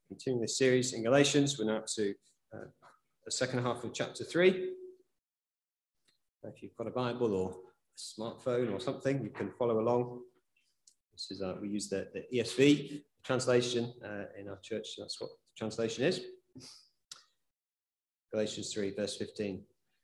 Continuing this series in Galatians, we're now up to the second half of chapter 3. If you've got a Bible or a smartphone or something, you can follow along. This is we use the ESV translation in our church. So that's what the translation is. Galatians 3, verse 15.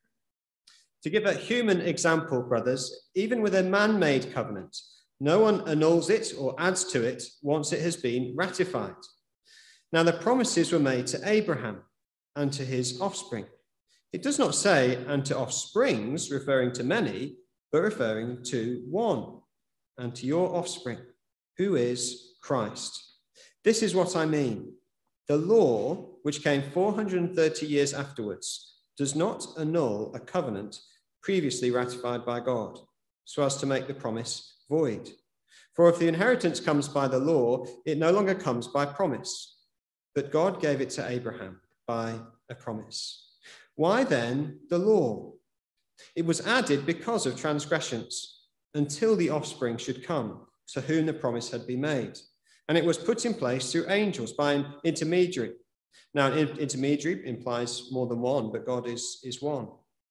To give a human example, brothers, even with a man-made covenant, no one annuls it or adds to it once it has been ratified. Now the promises were made to Abraham and to his offspring. It does not say, and to offsprings, referring to many, but referring to one, and to your offspring, who is Christ. This is what I mean. The law, which came 430 years afterwards, does not annul a covenant previously ratified by God, so as to make the promise void. For if the inheritance comes by the law, it no longer comes by promise. But God gave it to Abraham by a promise. Why then the law? It was added because of transgressions, until the offspring should come, to whom the promise had been made. And it was put in place through angels by an intermediary. Now, an intermediary implies more than one, but God is one.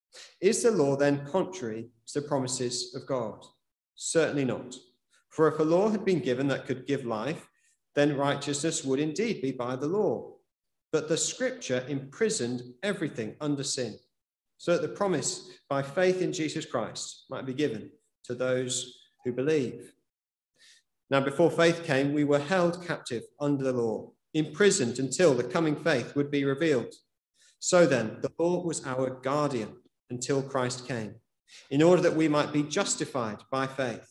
Is the law then contrary to the promises of God? Certainly not. For if a law had been given that could give life, then righteousness would indeed be by the law. But the scripture imprisoned everything under sin, so that the promise by faith in Jesus Christ might be given to those who believe. Now, before faith came, we were held captive under the law, imprisoned until the coming faith would be revealed. So then, the law was our guardian until Christ came, in order that we might be justified by faith.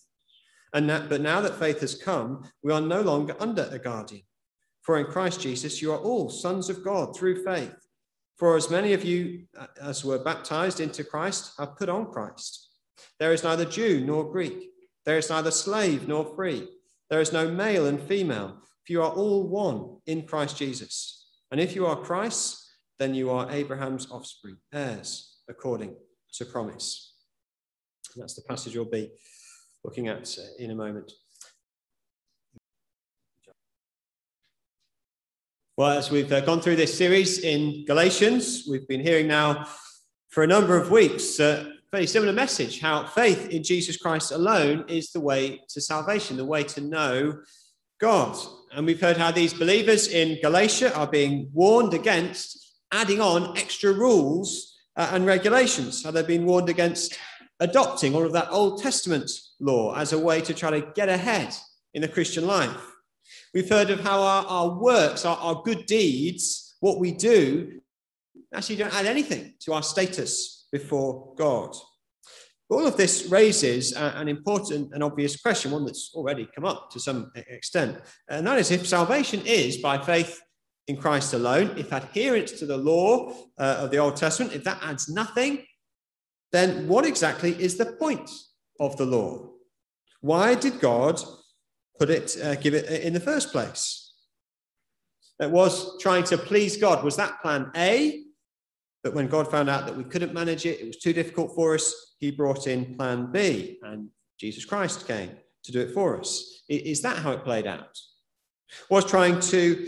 But now that faith has come, we are no longer under a guardian. For in Christ Jesus, you are all sons of God through faith. For as many of you as were baptized into Christ have put on Christ. There is neither Jew nor Greek. There is neither slave nor free. There is no male and female, for you are all one in Christ Jesus. And if you are Christ's, then you are Abraham's offspring, heirs according to promise. And that's the passage we'll be looking at in a moment. Well, as we've gone through this series in Galatians, we've been hearing now for a number of weeks a very similar message, how faith in Jesus Christ alone is the way to salvation, the way to know God. And we've heard how these believers in Galatia are being warned against adding on extra rules and regulations, how they've been warned against adopting all of that Old Testament law as a way to try to get ahead in the Christian life. We've heard of how our works, our good deeds, what we do, actually don't add anything to our status before God. All of this raises an important and obvious question, one that's already come up to some extent, and that is if salvation is by faith in Christ alone, if adherence to the law of the Old Testament, if that adds nothing, then what exactly is the point of the law? Why did God give it in the first place? It was trying to please God. Was that plan A? But when God found out that we couldn't manage it, it was too difficult for us, he brought in plan B, and Jesus Christ came to do it for us. Is that how it played out? Was trying to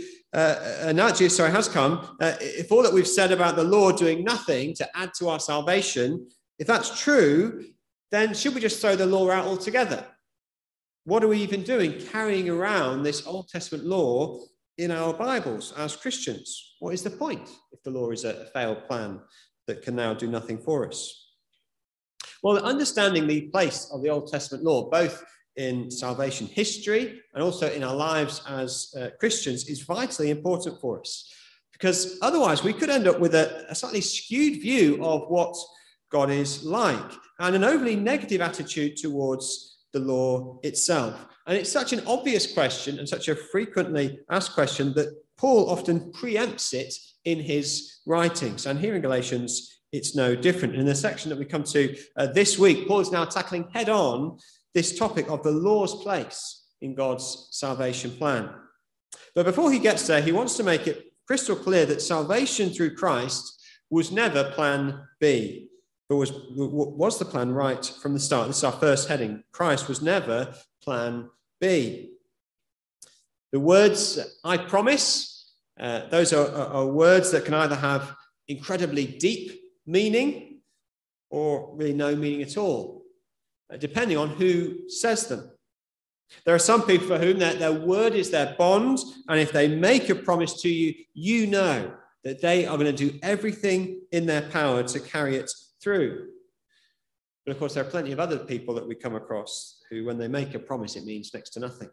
has come. If all that we've said about the law doing nothing to add to our salvation, if that's true, then should we just throw the law out altogether? What are we even doing carrying around this Old Testament law in our Bibles as Christians? What is the point if the law is a failed plan that can now do nothing for us? Well, understanding the place of the Old Testament law, both in salvation history and also in our lives as Christians, is vitally important for us. Because otherwise we could end up with a slightly skewed view of what God is like, and an overly negative attitude towards the law itself. And it's such an obvious question and such a frequently asked question that Paul often preempts it in his writings. And here in Galatians, it's no different. In the section that we come to this week, Paul is now tackling head on this topic of the law's place in God's salvation plan. But before he gets there, he wants to make it crystal clear that salvation through Christ was never plan B. But was the plan right from the start? This is our first heading. Christ was never plan B. The words, I promise, Those are words that can either have incredibly deep meaning or really no meaning at all, depending on who says them. There are some people for whom their word is their bond, and if they make a promise to you, you know that they are going to do everything in their power to carry it through. But of course, there are plenty of other people that we come across who, when they make a promise, it means next to nothing.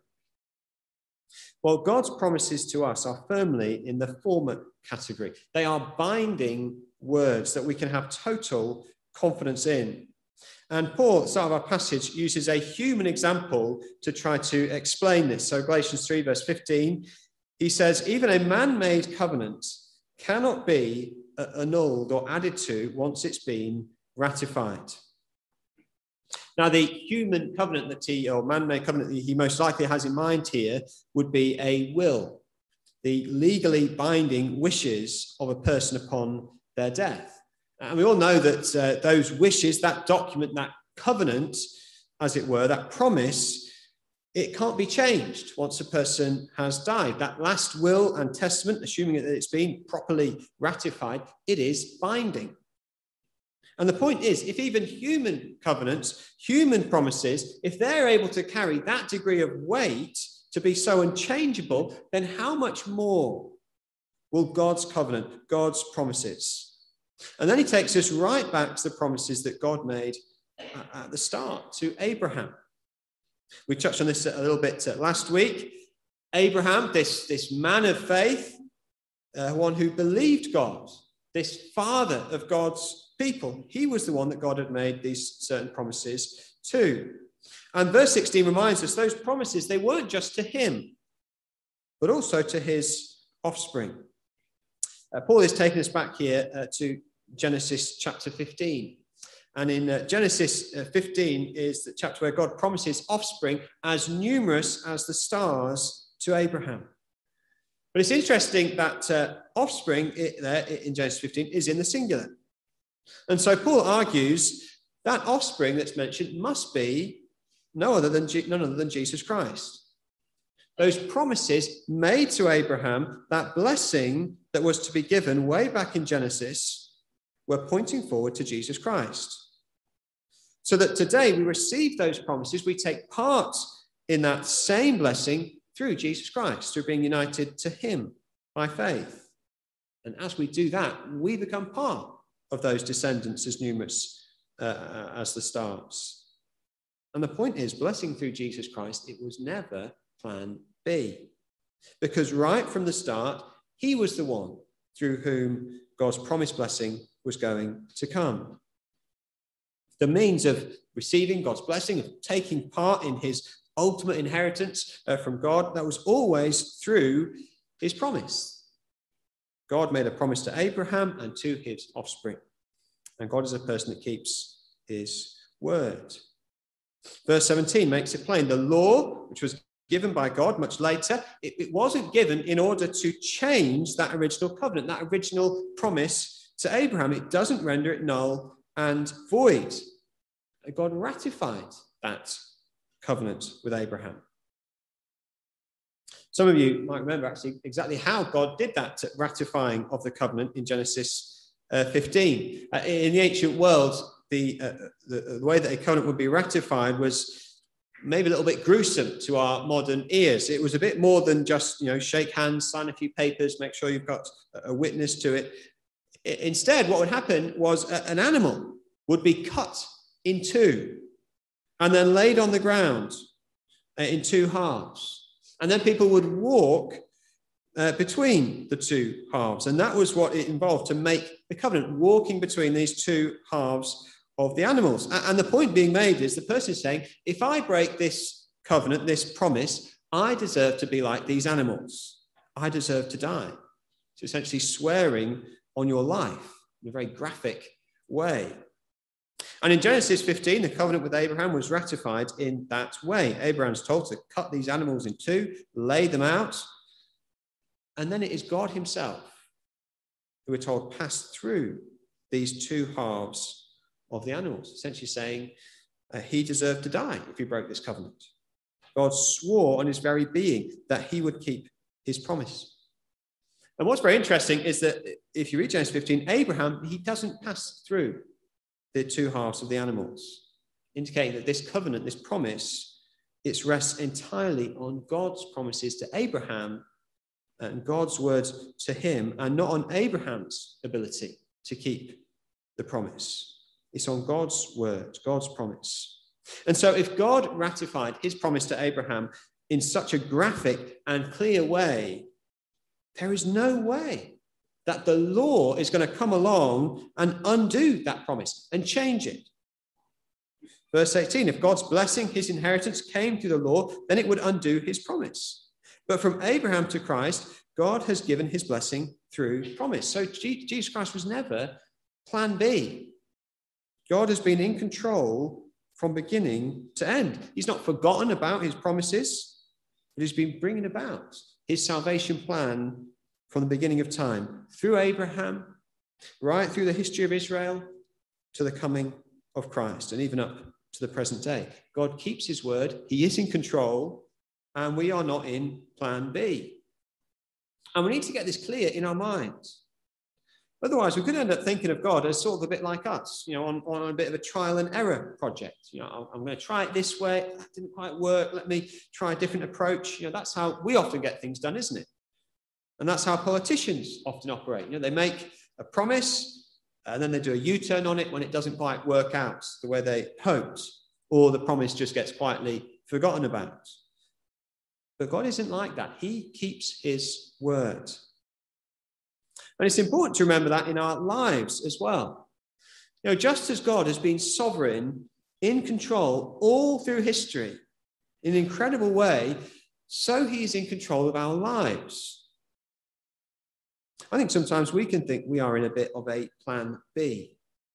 Well, God's promises to us are firmly in the former category. They are binding words that we can have total confidence in. And Paul, at the start of our passage, uses a human example to try to explain this. So Galatians 3, verse 15, he says, even a man-made covenant cannot be annulled or added to once it's been ratified. Now, the human covenant or man-made covenant that he most likely has in mind here would be a will, the legally binding wishes of a person upon their death. And we all know that those wishes, that document, that covenant, as it were, that promise, it can't be changed once a person has died. That last will and testament, assuming that it's been properly ratified, it is binding. And the point is, if even human covenants, human promises, if they're able to carry that degree of weight to be so unchangeable, then how much more will God's covenant, God's promises? And then he takes us right back to the promises that God made at the start to Abraham. We touched on this a little bit last week. Abraham, this man of faith, one who believed God, this father of God's people, he was the one that God had made these certain promises to. And verse 16 reminds us those promises, they weren't just to him, but also to his offspring. Paul is taking us back here to Genesis chapter 15. And in Genesis 15 is the chapter where God promises offspring as numerous as the stars to Abraham. But it's interesting that offspring there in Genesis 15 is in the singular. And so Paul argues that offspring that's mentioned must be none other than Jesus Christ. Those promises made to Abraham, that blessing that was to be given way back in Genesis, were pointing forward to Jesus Christ. So that today we receive those promises, we take part in that same blessing through Jesus Christ, through being united to him by faith. And as we do that, we become part of those descendants as numerous as the stars. And the point is, blessing through Jesus Christ, it was never plan B. Because right from the start, he was the one through whom God's promised blessing was going to come. The means of receiving God's blessing, of taking part in his ultimate inheritance from God, that was always through his promise. God made a promise to Abraham and to his offspring. And God is a person that keeps his word. Verse 17 makes it plain. The law, which was given by God much later, it wasn't given in order to change that original covenant, that original promise to Abraham. It doesn't render it null and void. God ratified that covenant with Abraham. Some of you might remember actually exactly how God did that ratifying of the covenant in Genesis 15. In the ancient world, the way that a covenant would be ratified was maybe a little bit gruesome to our modern ears. It was a bit more than just, shake hands, sign a few papers, make sure you've got a witness to it. Instead, what would happen was an animal would be cut in two and then laid on the ground in two halves. And then people would walk between the two halves. And that was what it involved to make the covenant, walking between these two halves of the animals. And the point being made is the person is saying, if I break this covenant, this promise, I deserve to be like these animals. I deserve to die. It's essentially swearing on your life in a very graphic way. And in Genesis 15, the covenant with Abraham was ratified in that way. Abraham's told to cut these animals in two, lay them out, and then it is God himself who we're told passed through these two halves of the animals, essentially saying he deserved to die if he broke this covenant. God swore on his very being that he would keep his promise. And what's very interesting is that if you read Genesis 15, Abraham, he doesn't pass through the two halves of the animals, indicating that this covenant, this promise, it rests entirely on God's promises to Abraham and God's words to him, and not on Abraham's ability to keep the promise. It's on God's word, God's promise. And so if God ratified his promise to Abraham in such a graphic and clear way, there is no way that the law is going to come along and undo that promise and change it. Verse 18, if God's blessing, his inheritance, came through the law, then it would undo his promise. But from Abraham to Christ, God has given his blessing through promise. So Jesus Christ was never plan B. God has been in control from beginning to end. He's not forgotten about his promises, but he's been bringing about his salvation plan from the beginning of time, through Abraham, right through the history of Israel, to the coming of Christ, and even up to the present day. God keeps his word, he is in control, and we are not in plan B. And we need to get this clear in our minds. Otherwise, we could end up thinking of God as sort of a bit like us, on a bit of a trial and error project. I'm going to try it this way. That didn't quite work. Let me try a different approach. That's how we often get things done, isn't it? And that's how politicians often operate. They make a promise and then they do a U-turn on it when it doesn't quite work out the way they hoped, or the promise just gets quietly forgotten about. But God isn't like that. He keeps his word. And it's important to remember that in our lives as well. Just as God has been sovereign, in control all through history in an incredible way, so he is in control of our lives. I think sometimes we can think we are in a bit of a plan B.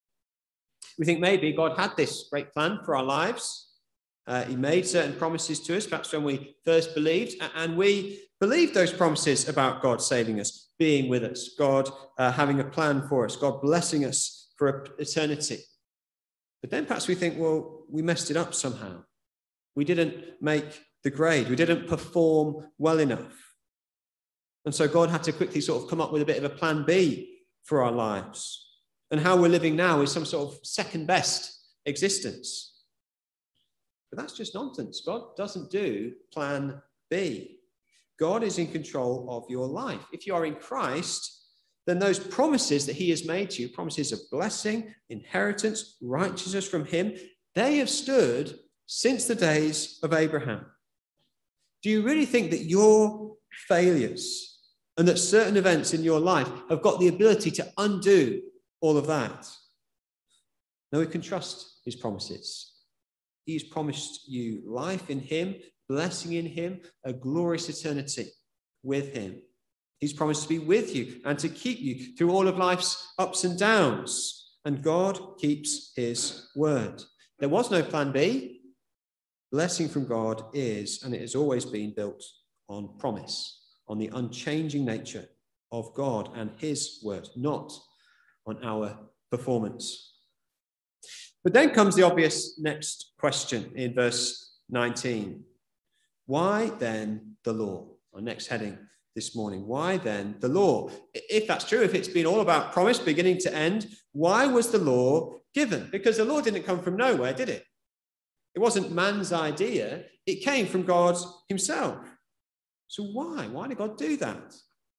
We think maybe God had this great plan for our lives. He made certain promises to us, perhaps when we first believed, and we believed those promises about God saving us, being with us, God having a plan for us, God blessing us for eternity. But then perhaps we think, well, we messed it up somehow. We didn't make the grade. We didn't perform well enough. And so God had to quickly sort of come up with a bit of a plan B for our lives. And how we're living now is some sort of second best existence. But that's just nonsense. God doesn't do plan B. God is in control of your life. If you are in Christ, then those promises that he has made to you, promises of blessing, inheritance, righteousness from him, they have stood since the days of Abraham. Do you really think that your failures and that certain events in your life have got the ability to undo all of that? No, we can trust his promises. He's promised you life in him, blessing in him, a glorious eternity with him. He's promised to be with you and to keep you through all of life's ups and downs. And God keeps his word. There was no plan B. Blessing from God is, and it has always been, built on promise, on the unchanging nature of God and his word, not on our performance. But then comes the obvious next question in verse 19. Why then the law? Our next heading this morning. Why then the law? If that's true, if it's been all about promise beginning to end, why was the law given? Because the law didn't come from nowhere, did it? It wasn't man's idea. It came from God himself. So why? Why did God do that?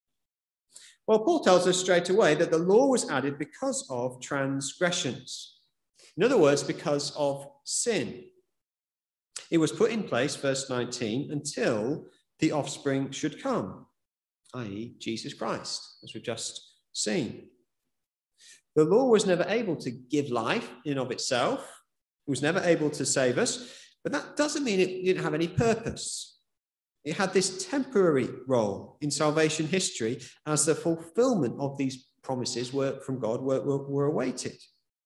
Well, Paul tells us straight away that the law was added because of transgressions. In other words, because of sin. It was put in place, verse 19, until the offspring should come, i.e. Jesus Christ, as we've just seen. The law was never able to give life in and of itself. It was never able to save us, but that doesn't mean it didn't have any purpose. It had this temporary role in salvation history as the fulfillment of these promises from God were awaited.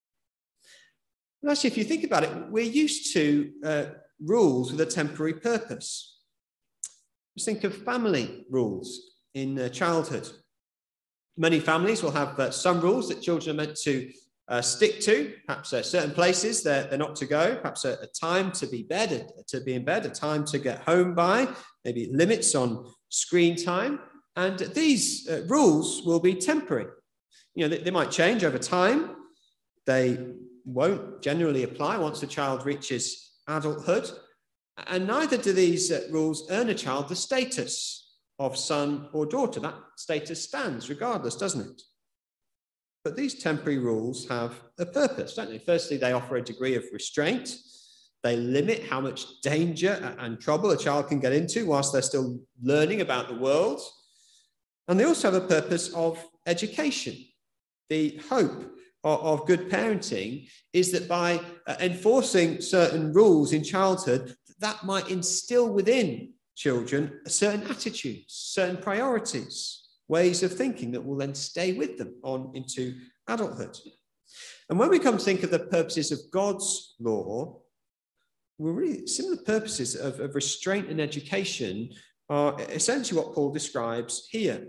And actually, if you think about it, we're used to rules with a temporary purpose. Just think of family rules in childhood. Many families will have some rules that children are meant to stick to, perhaps certain places they're not to go, perhaps a time to be in bed, a time to get home by, maybe limits on screen time. And these rules will be temporary. They might change over time. They won't generally apply once a child reaches adulthood. And neither do these rules earn a child the status of son or daughter. That status stands regardless, doesn't it? But these temporary rules have a purpose, don't they? Firstly, they offer a degree of restraint. They limit how much danger and trouble a child can get into whilst they're still learning about the world. And they also have a purpose of education. The hope of good parenting is that by enforcing certain rules in childhood, that might instill within children certain attitudes, certain priorities, ways of thinking that will then stay with them on into adulthood. And when we come to think of the purposes of God's law, we're really similar purposes of restraint and education are essentially what Paul describes here.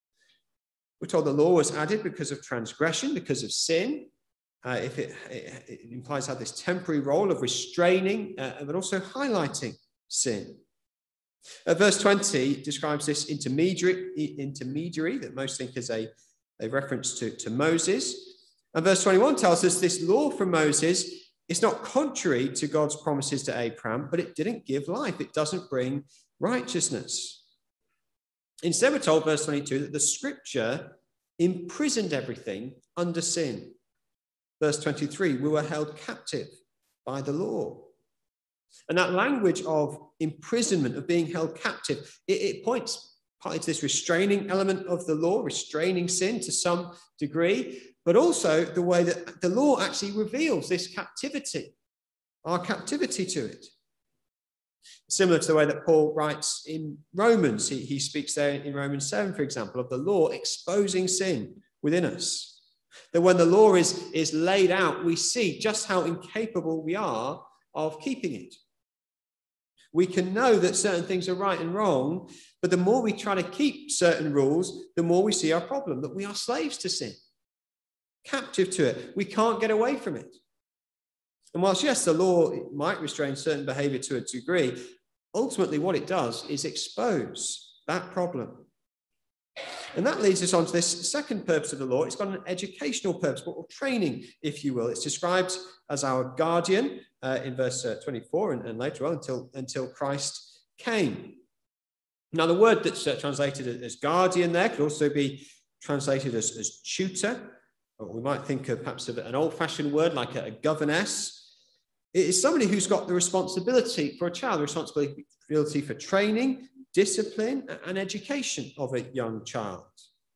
We're told the law was added because of transgression, because of sin. If it implies to have this temporary role of restraining, but also highlighting sin. Verse 20 describes this intermediary that most think is a reference to Moses. And verse 21 tells us this law from Moses is not contrary to God's promises to Abraham, but it didn't give life. It doesn't bring righteousness. Instead, we're told, verse 22, that the scripture imprisoned everything under sin. Verse 23, we were held captive by the law. And that language of imprisonment, of being held captive, it points partly to this restraining element of the law, restraining sin to some degree, but also the way that the law actually reveals this captivity, our captivity to it. Similar to the way that Paul writes in Romans. He speaks there in Romans 7, for example, of the law exposing sin within us. That when the law is laid out, we see just how incapable we are of keeping it. We can know that certain things are right and wrong, but the more we try to keep certain rules, the more we see our problem, that we are slaves to sin, captive to it. We can't get away from it. And whilst, yes, the law might restrain certain behavior to a degree, ultimately what it does is expose that problem. And that leads us on to this second purpose of the law. It's got an educational purpose, or training, if you will. It's described as our guardian in verse 24 and later on until Christ came. Now, the word that's translated as guardian there could also be translated as tutor. Or we might think of perhaps of an old-fashioned word like a governess. It is somebody who's got the responsibility for a child, the responsibility for training, discipline, and education of a young child.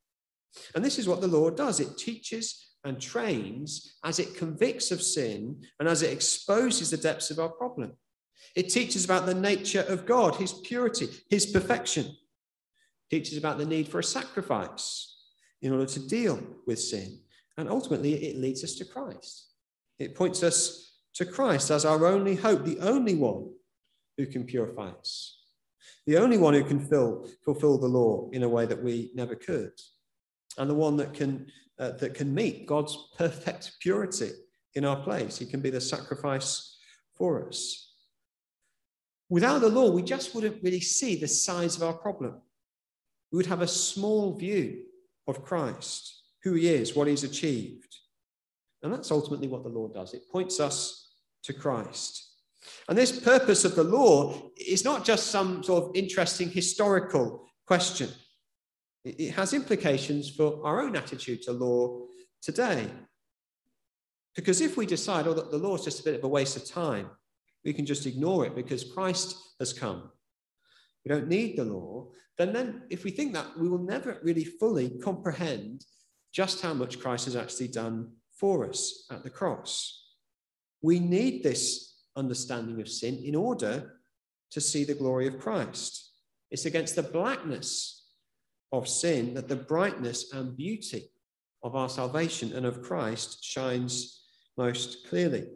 And this is what the law does. It teaches and trains as it convicts of sin and as it exposes the depths of our problem. It teaches about the nature of God, his purity, his perfection. It teaches about the need for a sacrifice in order to deal with sin. And ultimately, it leads us to Christ. It points us to Christ as our only hope, the only one who can purify us, the only one who can fulfill the law in a way that we never could, and the one that can meet God's perfect purity in our place. He can be the sacrifice for us. Without the law, we just wouldn't really see the size of our problem. We would have a small view of Christ, who he is, what he's achieved. And that's ultimately what the law does. It points us to Christ. And this purpose of the law is not just some sort of interesting historical question. It has implications for our own attitude to law today. Because if we decide, that the law is just a bit of a waste of time, we can just ignore it because Christ has come. We don't need the law. Then if we think that, we will never really fully comprehend just how much Christ has actually done for us at the cross. We need this understanding of sin in order to see the glory of Christ. It's against the blackness of sin that the brightness and beauty of our salvation and of Christ shines most clearly.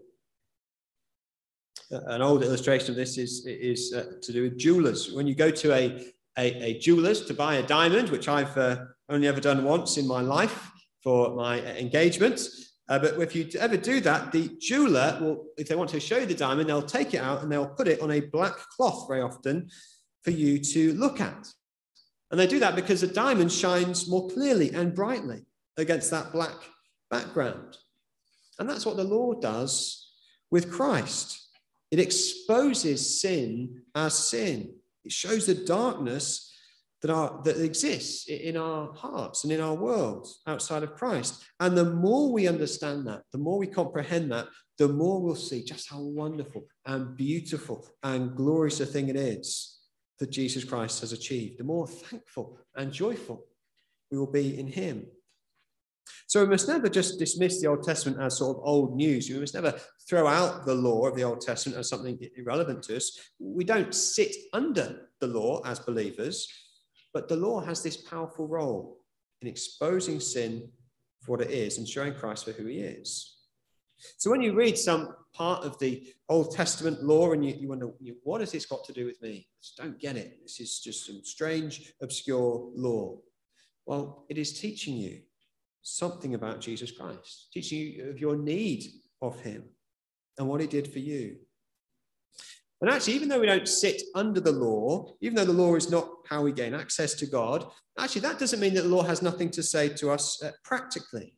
An old illustration of this is to do with jewelers. When you go to a jeweler's to buy a diamond, which I've only ever done once in my life for my engagement, but if you ever do that, the jeweler will, if they want to show you the diamond, they'll take it out and they'll put it on a black cloth very often for you to look at. And they do that because a diamond shines more clearly and brightly against that black background. And that's what the law does with Christ. It exposes sin as sin. It shows the darkness that exists in our hearts and in our world outside of Christ. And the more we understand that, the more we comprehend that, the more we'll see just how wonderful and beautiful and glorious a thing it is that Jesus Christ has achieved. The more thankful and joyful we will be in him. So we must never just dismiss the Old Testament as sort of old news. We must never throw out the law of the Old Testament as something irrelevant to us. We don't sit under the law as believers, but the law has this powerful role in exposing sin for what it is and showing Christ for who he is. So when you read some part of the Old Testament law and you wonder, what has this got to do with me? I just don't get it. This is just some strange, obscure law. Well, it is teaching you something about Jesus Christ, teaching you of your need of him and what he did for you. And actually, even though we don't sit under the law, even though the law is not how we gain access to God, actually that doesn't mean that the law has nothing to say to us practically.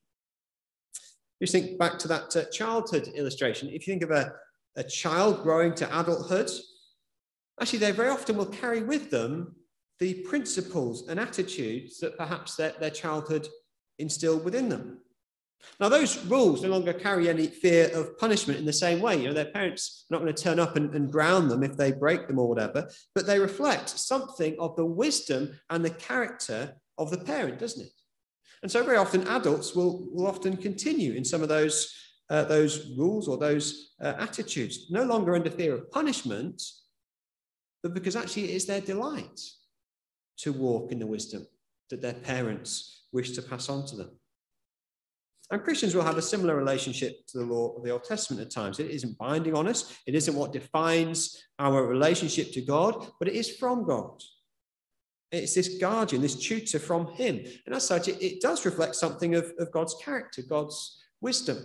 Just think back to that childhood illustration. If you think of a child growing to adulthood, actually they very often will carry with them the principles and attitudes that perhaps their childhood instilled within them. Now, those rules no longer carry any fear of punishment in the same way. You know, their parents are not going to turn up and ground them if they break them or whatever, but they reflect something of the wisdom and the character of the parent, doesn't it? And so very often adults will often continue in some of those rules or those attitudes, no longer under fear of punishment, but because actually it is their delight to walk in the wisdom that their parents wish to pass on to them. And Christians will have a similar relationship to the law of the Old Testament at times. It isn't binding on us. It isn't what defines our relationship to God, but it is from God. It's this guardian, this tutor from him. And as such, it does reflect something of God's character, God's wisdom.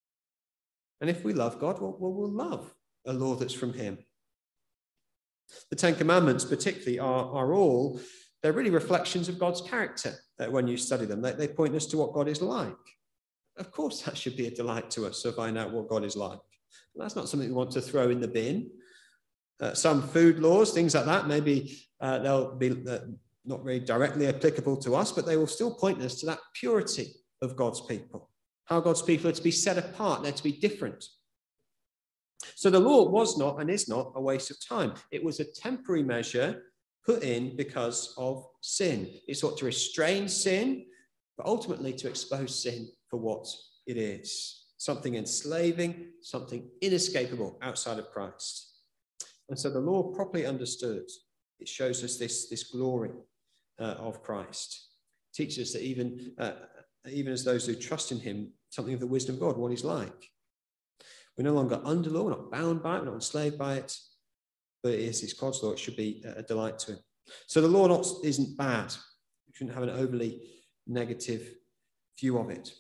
And if we love God, we'll love a law that's from him. The Ten Commandments particularly are all, they're really reflections of God's character when you study them. They point us to what God is like. Of course, that should be a delight to us to find out what God is like. That's not something we want to throw in the bin. Some food laws, things like that, maybe they'll be not very directly applicable to us, but they will still point us to that purity of God's people, how God's people are to be set apart, they're to be different. So the law was not and is not a waste of time. It was a temporary measure put in because of sin. It sought to restrain sin, but ultimately to expose sin for what it is, something enslaving, something inescapable outside of Christ. And so the law, properly understood, it shows us this glory of Christ. It teaches us that even as those who trust in him, something of the wisdom of God, what he's like. We're no longer under law, we're not bound by it, we're not enslaved by it, but it's God's law. It should be a delight to him. So the law isn't bad. We shouldn't have an overly negative view of it.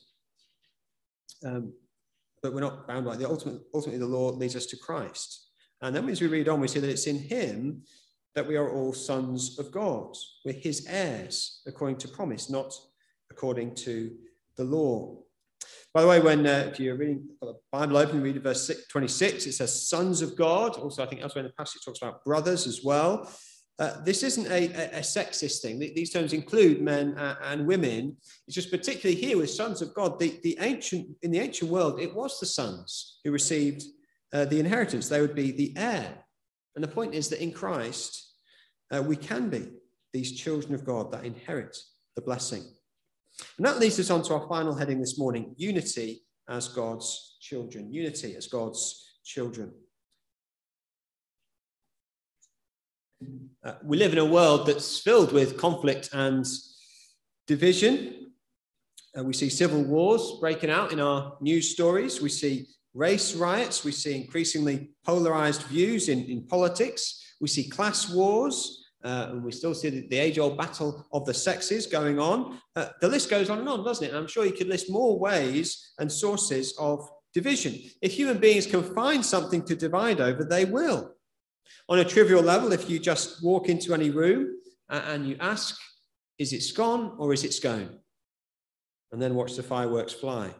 But we're not bound by it. Ultimately, the law leads us to Christ. And then as we read on, we see that it's in him that we are all sons of God. We're his heirs according to promise, not according to the law. By the way, when if you're reading the Bible open, read verse 26, it says sons of God. Also, I think elsewhere in the passage it talks about brothers as well. This isn't a sexist thing. These terms include men and women. It's just particularly here with sons of God. In the ancient world, it was the sons who received the inheritance. They would be the heir. And the point is that in Christ, we can be these children of God that inherit the blessing. And that leads us on to our final heading this morning, unity as God's children. Unity as God's children. We live in a world that's filled with conflict and division. We see civil wars breaking out in our news stories. We see race riots. We see increasingly polarized views in politics. We see class wars. And we still see the age-old battle of the sexes going on. The list goes on, doesn't it? And I'm sure you could list more ways and sources of division. If human beings can find something to divide over, they will. On a trivial level, if you just walk into any room and you ask Is it scone or is it scone? And then watch the fireworks fly.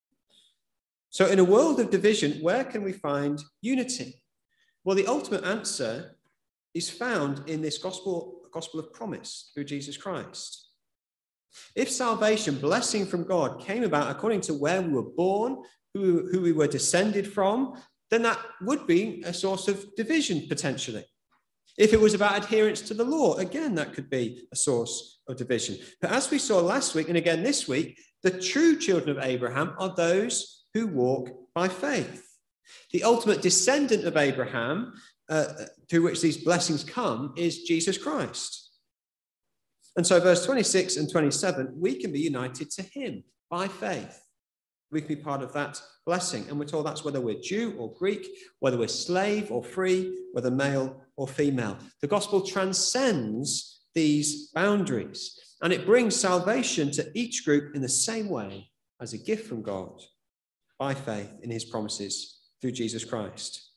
So in a world of division, where can we find unity? Well, the ultimate answer is found in this gospel of promise through Jesus Christ. If salvation, blessing from God, came about according to where we were born, who we were descended from, then that would be a source of division potentially. If it was about adherence to the law, again, that could be a source of division. But as we saw last week and again this week, the true children of Abraham are those who walk by faith. The ultimate descendant of Abraham, through which these blessings come, is Jesus Christ. And so verse 26 and 27, we can be united to him by faith. We can be part of that blessing. And we're told that's whether we're Jew or Greek, whether we're slave or free, whether male or female. The gospel transcends these boundaries, and it brings salvation to each group in the same way as a gift from God by faith in his promises through Jesus Christ.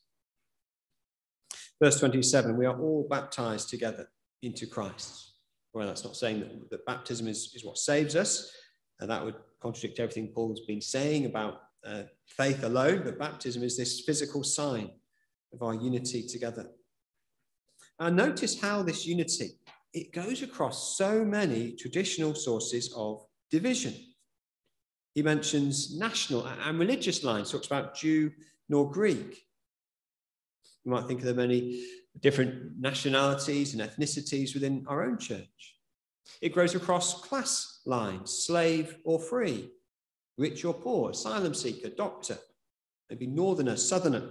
Verse 27, we are all baptized together into Christ. Well, that's not saying that baptism is what saves us, and that would contradict everything Paul's been saying about faith alone, but baptism is this physical sign of our unity together. And notice how this unity, it goes across so many traditional sources of division. He mentions national and religious lines, talks about Jew nor Greek. You might think of the many different nationalities and ethnicities within our own church. It grows across class lines, slave or free, rich or poor, asylum seeker, doctor, maybe northerner, southerner.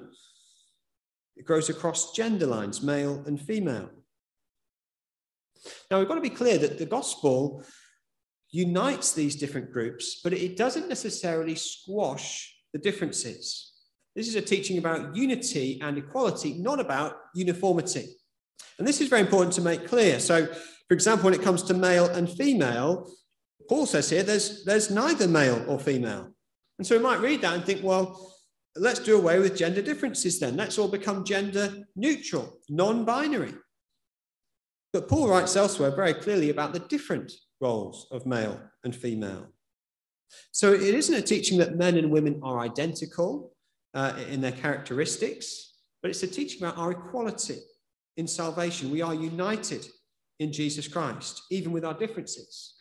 It grows across gender lines, male and female. Now, we've got to be clear that the gospel unites these different groups, but it doesn't necessarily squash the differences. This is a teaching about unity and equality, not about uniformity. And this is very important to make clear. So, for example, when it comes to male and female, Paul says here there's neither male or female. And so we might read that and think, well, let's do away with gender differences then. Let's all become gender neutral, non-binary. But Paul writes elsewhere very clearly about the different roles of male and female. So it isn't a teaching that men and women are identical in their characteristics, but it's a teaching about our equality in salvation. We are united in Jesus Christ, even with our differences.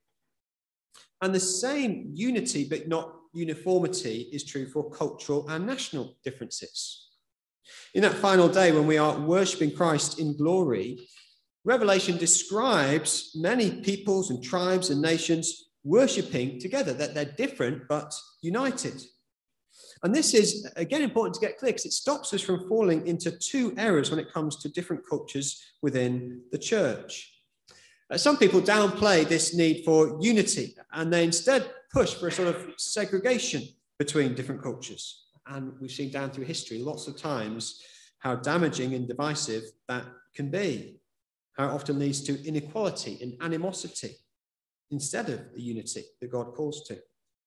And the same unity, but not uniformity, is true for cultural and national differences. In that final day, when we are worshipping Christ in glory, Revelation describes many peoples and tribes and nations worshipping together, that they're different but united. And this is, again, important to get clear because it stops us from falling into two errors when it comes to different cultures within the church. Some people downplay this need for unity and they instead push for a sort of segregation between different cultures. And we've seen down through history lots of times how damaging and divisive that can be, how it often leads to inequality and animosity instead of the unity that God calls to.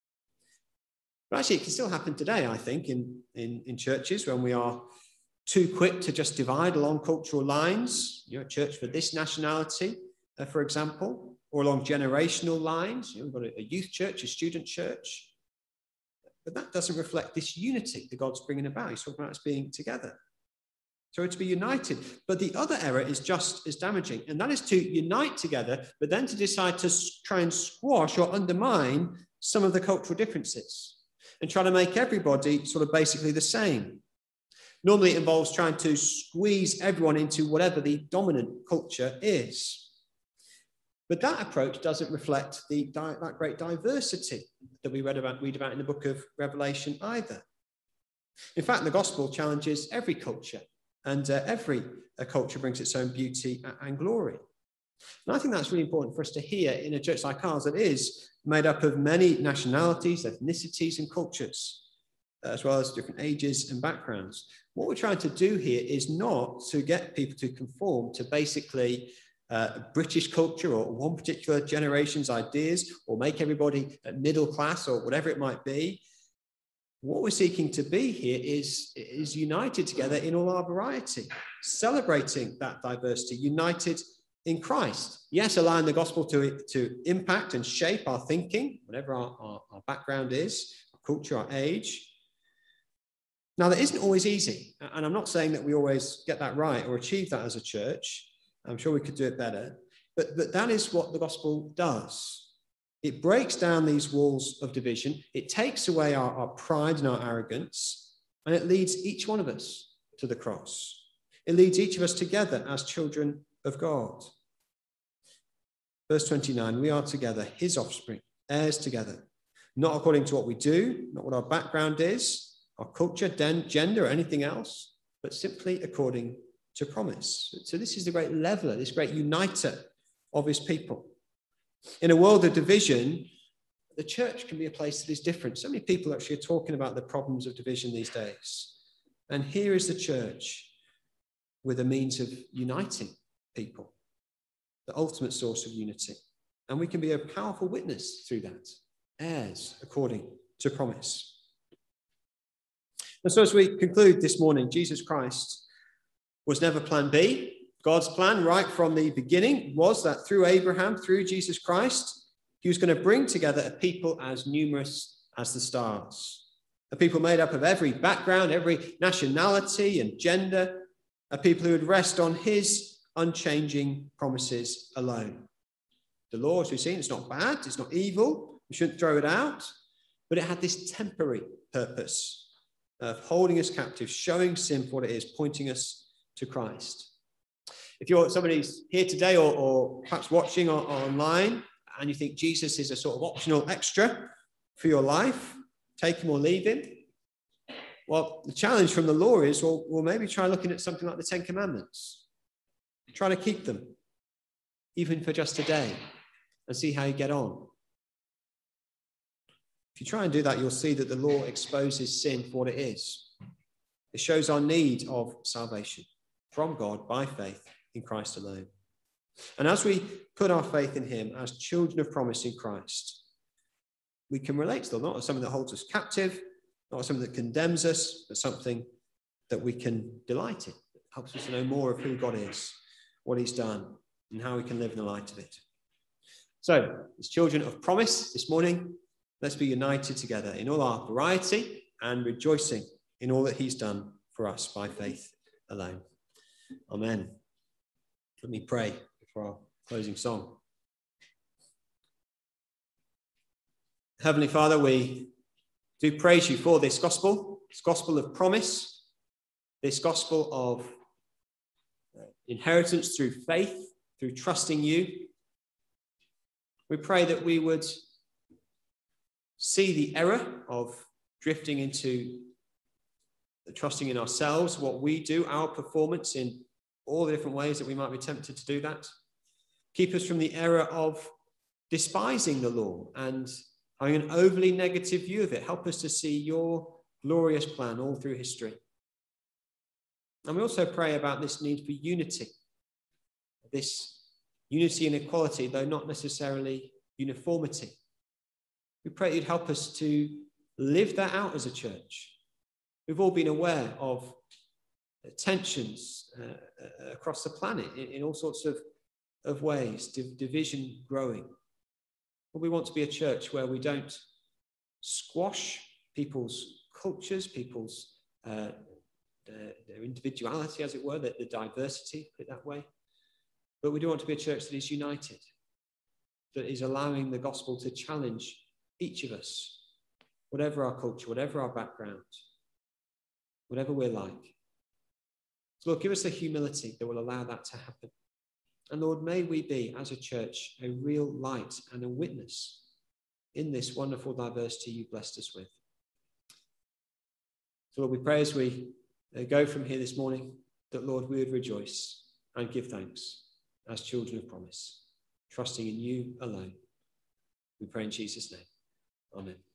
But actually, it can still happen today, I think, in churches when we are too quick to just divide along cultural lines, a church for this nationality, for example, or along generational lines. We've got a youth church, a student church. But that doesn't reflect this unity that God's bringing about. He's talking about us being together. So to be united. But the other error is just as damaging, and that is to unite together, but then to decide to try and squash or undermine some of the cultural differences and try to make everybody sort of basically the same. Normally it involves trying to squeeze everyone into whatever the dominant culture is. But that approach doesn't reflect that great diversity that we read about in the book of Revelation either. In fact, the gospel challenges every culture, and every culture brings its own beauty and glory. And I think that's really important for us to hear in a church like ours that is made up of many nationalities, ethnicities, and cultures, as well as different ages and backgrounds. What we're trying to do here is not to get people to conform to basically British culture or one particular generation's ideas, or make everybody middle class or whatever it might be. What we're seeking to be here is united together in all our variety, celebrating that diversity, united in Christ. Yes, allowing the gospel to impact and shape our thinking, whatever our background is, our culture, our age. Now, that isn't always easy. And I'm not saying that we always get that right or achieve that as a church. I'm sure we could do it better. But that is what the gospel does. It breaks down these walls of division. It takes away our pride and our arrogance. And it leads each one of us to the cross. It leads each of us together as children of God. Verse 29, we are together, his offspring, heirs together, not according to what we do, not what our background is, our culture, gender, or anything else, but simply according to promise. So this is the great leveler, this great uniter of his people. In a world of division, the church can be a place that is different. So many people actually are talking about the problems of division these days. And here is the church with a means of uniting people, the ultimate source of unity. And we can be a powerful witness through that, heirs according to promise. And so as we conclude this morning, Jesus Christ was never plan B. God's plan right from the beginning was that through Abraham, through Jesus Christ, he was going to bring together a people as numerous as the stars, a people made up of every background, every nationality and gender, a people who would rest on his unchanging promises alone. The law, as we've seen, it's not bad, it's not evil, we shouldn't throw it out, but it had this temporary purpose of holding us captive, showing sin for what it is, pointing us to Christ. If you're somebody who's here today or perhaps watching online and you think Jesus is a sort of optional extra for your life, take him or leave him, well, the challenge from the law is, well, maybe try looking at something like the Ten Commandments. Try to keep them, even for just a day, and see how you get on. If you try and do that, you'll see that the law exposes sin for what it is. It shows our need of salvation from God by faith in Christ alone. And as we put our faith in him as children of promise in Christ, we can relate to them, not as something that holds us captive, not as something that condemns us, but something that we can delight in. It helps us to know more of who God is, what he's done, and how we can live in the light of it. So, as children of promise this morning, let's be united together in all our variety and rejoicing in all that he's done for us by faith alone. Amen. Let me pray before our closing song. Heavenly Father, we do praise you for this gospel of promise, this gospel of inheritance through faith, through trusting you. We pray that we would see the error of drifting into trusting in ourselves, what we do, our performance in all the different ways that we might be tempted to do that. Keep us from the error of despising the law and having an overly negative view of it. Help us to see your glorious plan all through history. And we also pray about this need for unity, this unity and equality, though not necessarily uniformity. We pray you'd help us to live that out as a church. We've all been aware of tensions across the planet in all sorts of ways, division growing. But we want to be a church where we don't squash people's cultures, people's their individuality, as it were, the diversity, put it that way. But we do want to be a church that is united, that is allowing the gospel to challenge each of us, whatever our culture, whatever our background, whatever we're like. So Lord, give us the humility that will allow that to happen. And Lord, may we be, as a church, a real light and a witness in this wonderful diversity you've blessed us with. So Lord, we pray as we go from here this morning that, Lord, we would rejoice and give thanks as children of promise, trusting in you alone. We pray in Jesus' name. Amen.